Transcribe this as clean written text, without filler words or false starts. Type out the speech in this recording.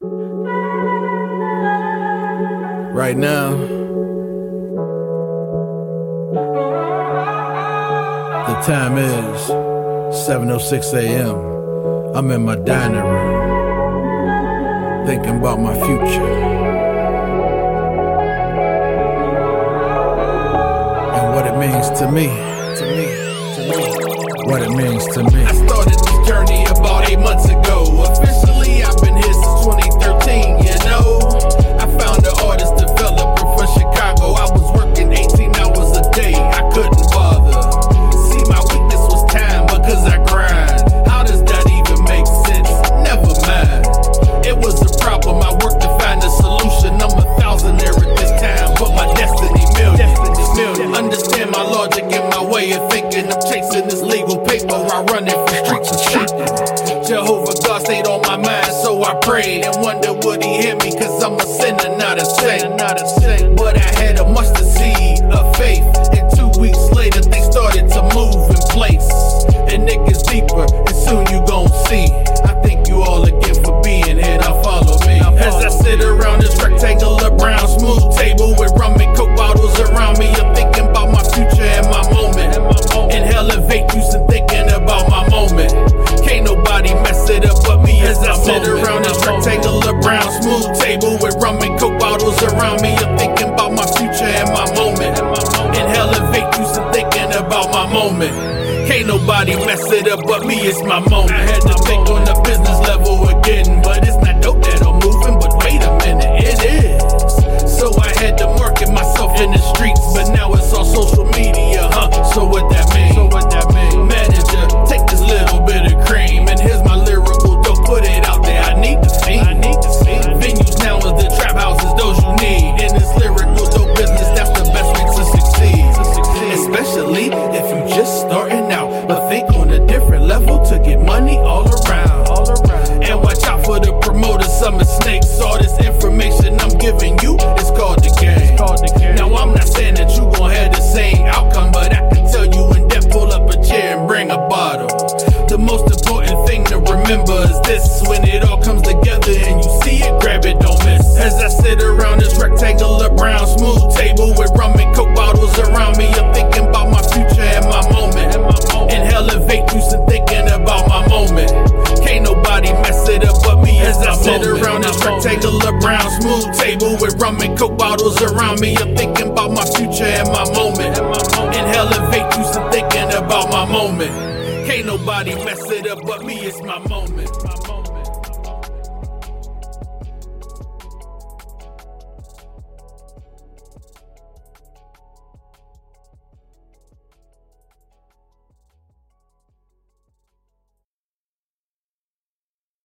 Right now, the time is 7:06 a.m. I'm in my dining room, thinking about my future and what it means to me, what it means to me. I started this journey about 8 months ago. Officially, I've been here since 2013, you know. I found an artist developer from Chicago. I was working 18 hours a day, I couldn't bother. See, my weakness was time because I grind. How does that even make sense? Never mind. It was a problem, I worked to find a solution. I'm a thousandaire at this time, but my destiny million. Understand my logic and my way of thinking. I'm chasing this legal paper, I run it from street to street. Jehovah God stayed on my mind, so I prayed and wondered would he hear me, cause I'm a sinner, not a saint. But I had a mustard seed of faith, and 2 weeks later things started to move in place. And it gets deeper, and soon you gon' see. I thank you all again for being here, now follow me. As I sit around this rectangular brown smooth table with rum and coke bottles around me, I'm thinking about my future and my moment. Inhaling vape juice and thinking about my moment. Can't nobody mess it up but me. As I sit around this rectangular brown smooth table with rum and coke bottles around me, I'm thinking about my future and my moment. Inhaling vape juice and thinking about my moment. Can't nobody mess it up but me, it's my moment. I had to think on the business level again, but it's not dope that I'm moving, but wait a minute, it is. So I had to market myself in the streets, but now it's on social media, So what that mean? Manager, take this little bit of cream, and here's my lyrical dope, put it out there, I need to see. Venues now is the trap houses, those you need. In this lyrical dope business, that's the best way to succeed. Especially if you just starting out, but think on a different level to get money all around. And watch out for the promoters, some are snakes. All this information I'm giving you, it's called the game. Now I'm not saying that you gon' have the same outcome, but I can tell you in depth, pull up a chair and bring a bottle. The most important thing to remember is this: when it all comes together and you see it, grab it, don't miss. As I sit around this rectangular brown smooth table with rum and coke bottles around me, I'm thinking about my future and my moment. Inhaling vape juice and thinking about my moment. Can't nobody mess it up but me. As I sit around this rectangular brown smooth table with rum and coke bottles around me, I'm thinking about my future and my moment. Inhaling vape juice and thinking about my moment. Can't nobody mess it up but me, it's my moment.